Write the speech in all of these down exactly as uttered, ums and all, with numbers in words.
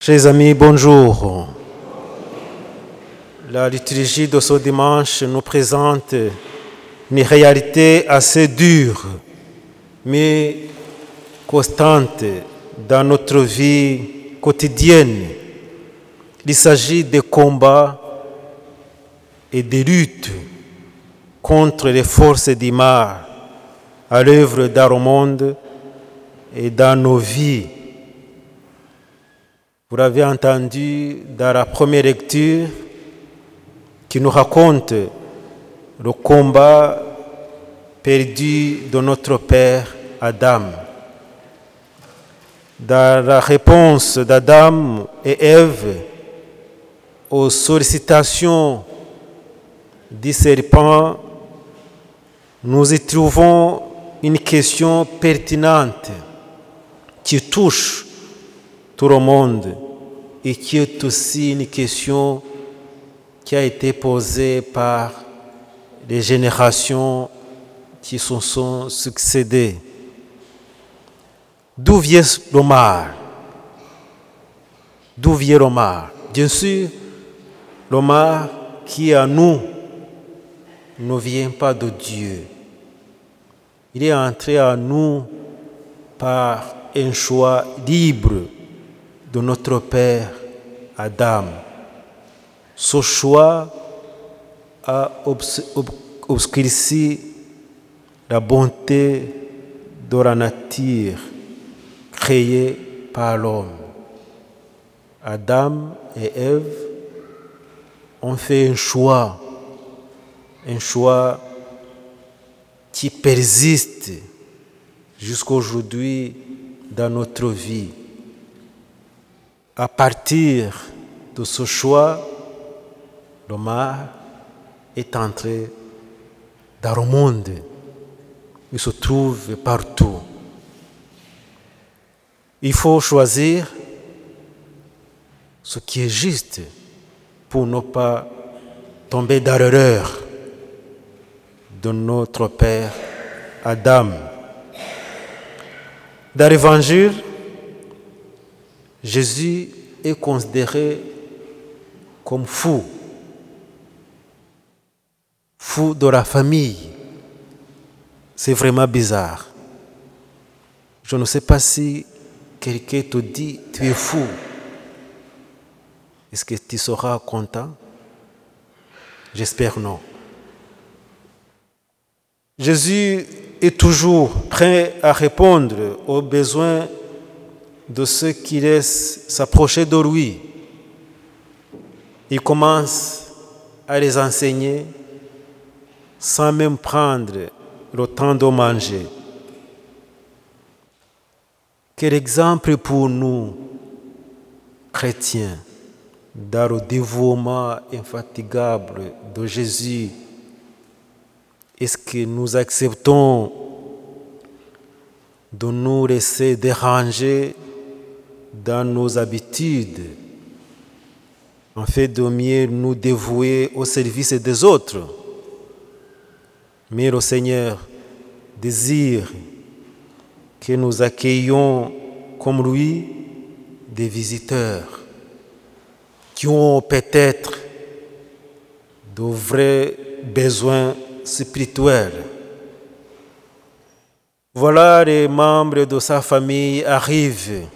Chers amis, bonjour. La liturgie de ce dimanche nous présente une réalité assez dure, mais constante dans notre vie quotidienne. Il s'agit de combats et de luttes contre les forces du mal à l'œuvre dans le monde et dans nos vies. Vous l'avez entendu dans la première lecture qui nous raconte le combat perdu de notre père Adam. Dans la réponse d'Adam et Ève aux sollicitations du serpent, nous y trouvons une question pertinente qui touche tout le monde et qui est aussi une question qui a été posée par les générations qui se sont succédées. D'où vient le mal? D'où vient le mal? Bien sûr, le mal qui est en nous ne vient pas de Dieu. Il est entré en nous par un choix libre de notre père Adam. Ce choix a obscurci la bonté de la nature créée par l'homme. Adam et Ève ont fait un choix, un choix qui persiste jusqu'à aujourd'hui dans notre vie. À partir de ce choix, le mal est entré dans le monde. Il se trouve partout. Il faut choisir ce qui est juste pour ne pas tomber dans l'erreur de notre père Adam. Dans l'Évangile, Jésus est considéré comme fou, fou de la famille. C'est vraiment bizarre. Je ne sais pas si quelqu'un te dit tu es fou. Est-ce que tu seras content? J'espère non. Jésus est toujours prêt à répondre aux besoins de ceux qui laissent s'approcher de lui. Il commence à les enseigner sans même prendre le temps de manger. Quel exemple pour nous, chrétiens, dans le dévouement infatigable de Jésus. Est-ce que nous acceptons de nous laisser déranger dans nos habitudes, en fait de mieux nous dévouer au service des autres? Mais le Seigneur désire que nous accueillions comme lui des visiteurs qui ont peut-être de vrais besoins spirituels. Voilà, les membres de sa famille arrivent.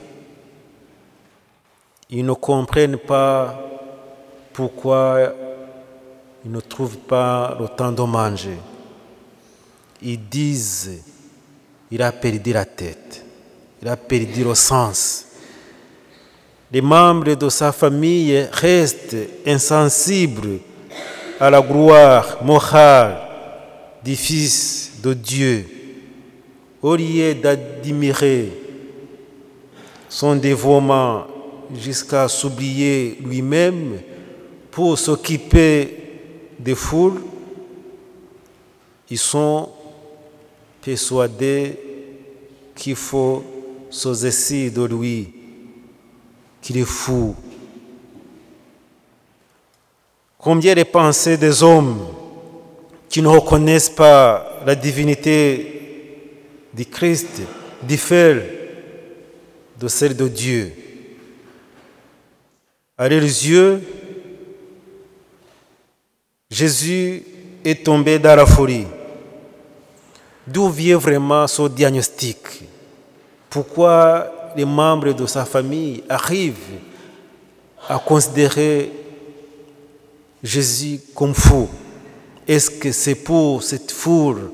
Ils ne comprennent pas pourquoi ils ne trouvent pas le temps de manger. Ils disent, il a perdu la tête, il a perdu le sens. Les membres de sa famille restent insensibles à la gloire morale du Fils de Dieu. Au lieu d'admirer son dévouement jusqu'à s'oublier lui-même pour s'occuper des foules, ils sont persuadés qu'il faut se saisir de lui, qu'il est fou. Combien de pensées des hommes qui ne reconnaissent pas la divinité du Christ diffèrent de celle de Dieu. À leurs yeux, Jésus est tombé dans la folie. D'où vient vraiment ce diagnostic? Pourquoi les membres de sa famille arrivent à considérer Jésus comme fou? Est-ce que c'est pour cette foule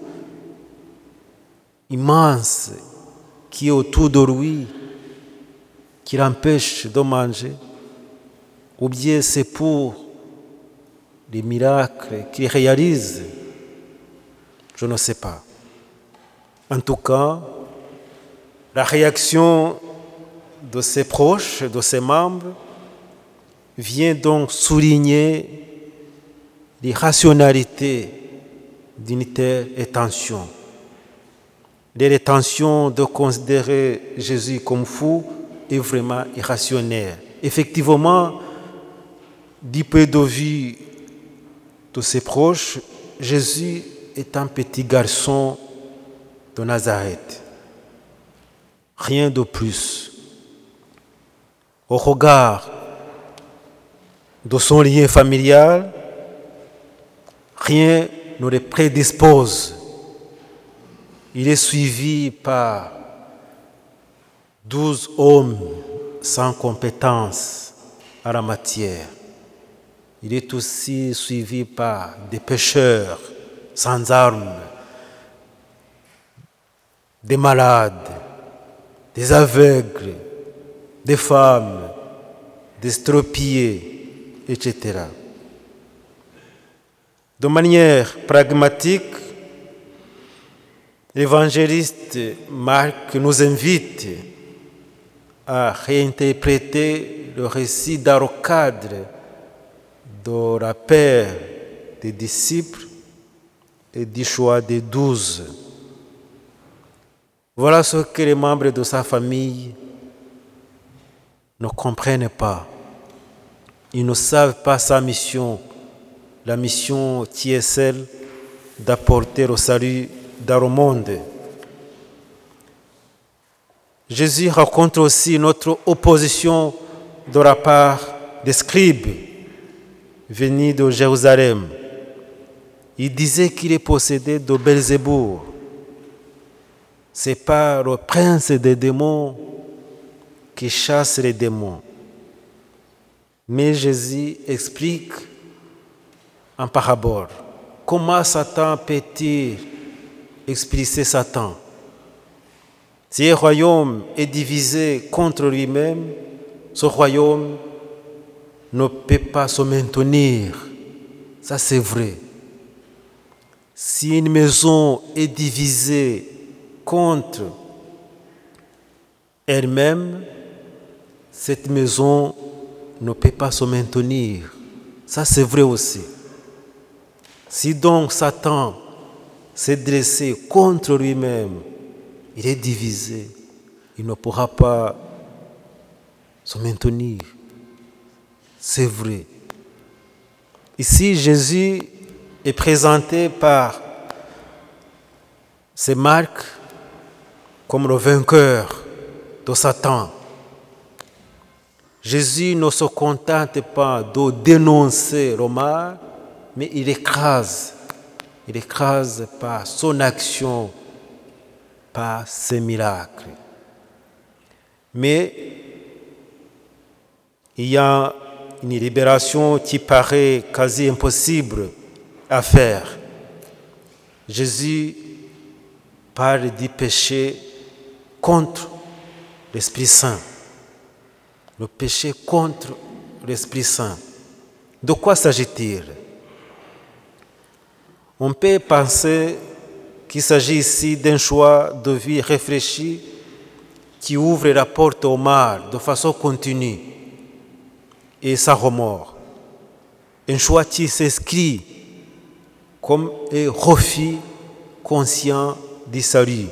immense qui est autour de lui qui l'empêche de manger? Ou bien c'est pour les miracles qu'il réalise? Je ne sais pas. En tout cas, la réaction de ses proches, de ses membres, vient donc souligner l'irrationalité d'une telle intention. L'intention de considérer Jésus comme fou est vraiment irrationnelle. Effectivement, du point de vue de ses proches, Jésus est un petit garçon de Nazareth. Rien de plus. Au regard de son lien familial, rien ne le prédispose. Il est suivi par douze hommes sans compétence en la matière. Il est aussi suivi par des pêcheurs sans armes, des malades, des aveugles, des femmes, des estropiés, et cetera. De manière pragmatique, l'évangéliste Marc nous invite à réinterpréter le récit dans le cadre de la paix des disciples et du choix des douze. Voilà ce que les membres de sa famille ne comprennent pas. Ils ne savent pas sa mission, la mission qui est celle d'apporter le salut dans le monde. Jésus raconte aussi notre opposition de la part des scribes venus de Jérusalem. Il disait qu'il est possédé de Belzébour. C'est pas le prince des démons qui chasse les démons. Mais Jésus explique en parabole comment Satan peut-il expulser Satan. Si un royaume est divisé contre lui-même, ce royaume ne peut pas se maintenir. Ça, c'est vrai. Si une maison est divisée contre elle-même, cette maison ne peut pas se maintenir. Ça, c'est vrai aussi. Si donc Satan s'est dressé contre lui-même, il est divisé, il ne pourra pas se maintenir. C'est vrai. Ici, Jésus est présenté par ces marques comme le vainqueur de Satan. Jésus ne se contente pas de dénoncer le mal, mais il écrase. Il écrase par son action, par ses miracles. Mais il y a une libération qui paraît quasi impossible à faire. Jésus parle du péché contre l'Esprit Saint. Le péché contre l'Esprit Saint. De quoi s'agit-il? On peut penser qu'il s'agit ici d'un choix de vie réfléchi qui ouvre la porte au mal de façon continue et sans remords. Un choix qui s'inscrit comme un refus conscient du salut.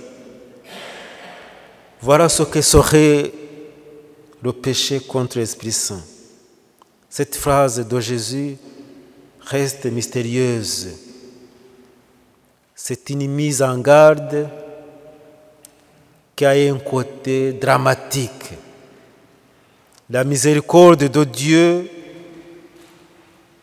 Voilà ce que serait le péché contre l'Esprit Saint. Cette phrase de Jésus reste mystérieuse. C'est une mise en garde qui a un côté dramatique. La miséricorde de Dieu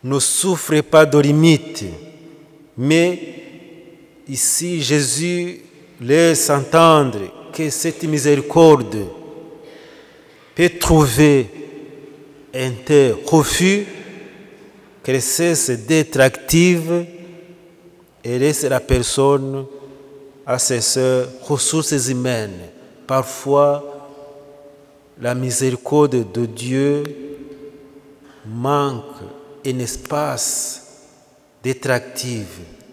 ne souffre pas de limites, mais ici Jésus laisse entendre que cette miséricorde peut trouver un tel refus qu'elle cesse d'être active et laisse la personne à ses ressources humaines. Parfois, la miséricorde de Dieu manque un espace d'être active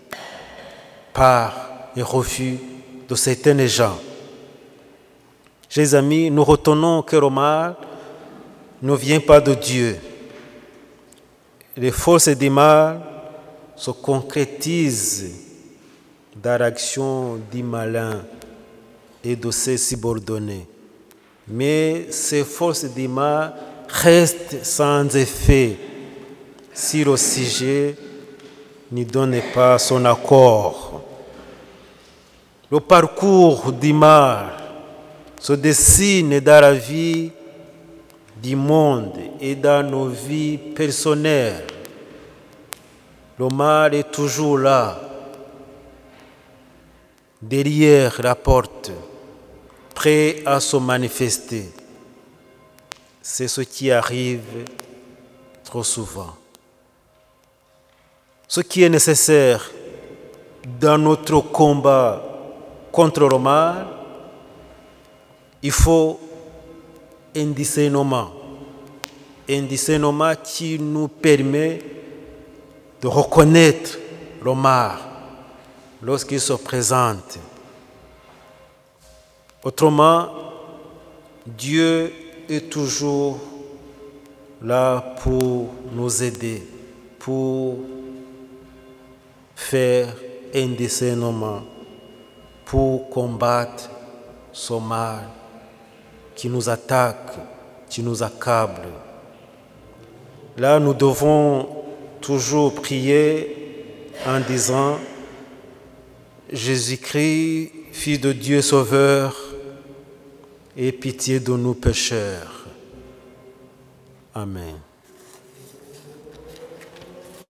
par un refus de certains gens. Chers amis, nous retenons que le mal ne vient pas de Dieu. Les forces du mal se concrétisent dans l'action du malin et de ses subordonnés. Mais ces forces du mal restent sans effet si le sujet n'y donne pas son accord. Le parcours du mal se dessine dans la vie du monde et dans nos vies personnelles. Le mal est toujours là, derrière la porte, prêt à se manifester. C'est ce qui arrive trop souvent. Ce qui est nécessaire dans notre combat contre le mal, il faut un discernement, un discernement qui nous permet de reconnaître le mal lorsqu'il se présente. Autrement, Dieu est toujours là pour nous aider, pour faire un discernement, pour combattre ce mal qui nous attaque, qui nous accable. Là, nous devons toujours prier en disant « Jésus-Christ, Fils de Dieu Sauveur, aie pitié de nous pécheurs. » Amen.